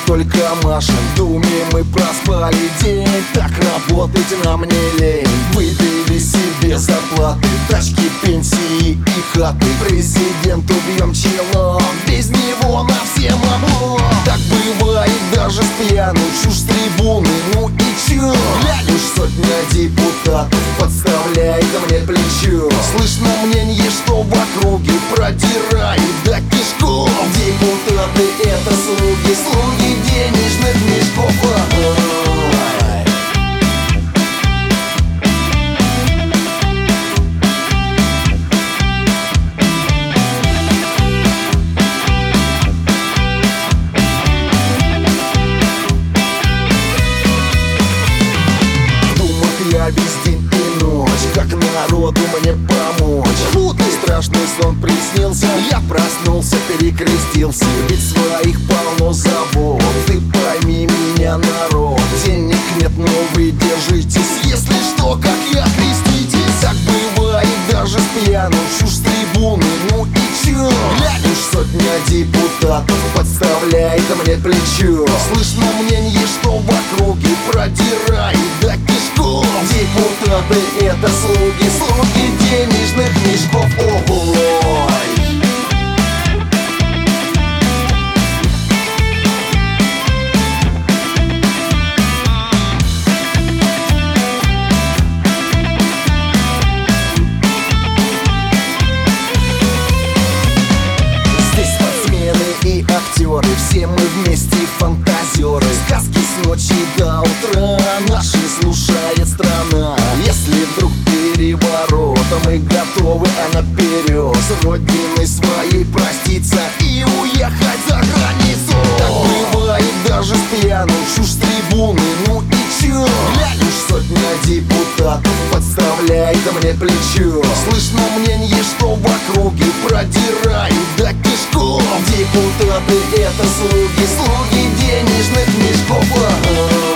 только машем. В думе мы проспали день, так работать нам не лень. Выбили себе зарплаты, тачки, пенсии и хаты. Президенту бьем челом, без него на всем облом. Так бывает даже с пьяну, чушь с трибуны, ну и чё? Глянь, уж сотня депутатов подставляет мне плечо. Слышно мнение, что в округе продирает до кишков. Депутаты — это слуги, слуги денежных мешков. Я весь день и ночь, как народу мне помочь. Жуткий страшный сон приснился, я проснулся, перекрестился. Ведь своих полно забот, ты пойми меня, народ. Денег нет, но вы держитесь, если что, как я, креститесь. Так бывает даже с пьяну, чушь с трибуны, ну и чё? Глянь, уж сотня депутатов подставляет мне плечо. Слышно мнение, что в округе продирает до кишков. Депутаты — это слуги, слуги денежных мешков. Ой. Здесь спортсмены и актеры, все мы вместе фантазеры. Сказки с ночи до утра наши слушает страна. Если вдруг переворот, то мы готовы, а наперед с родиной своей проститься и уехать за границу. Так бывает даже с пьяну, чушь с трибуны, ну и чё? Глянь, уж сотня депутатов подставляет мне плечо. Слышно мнение, что в округе продирает до кишков. Депутаты — это слуги, слуги денежных мешков.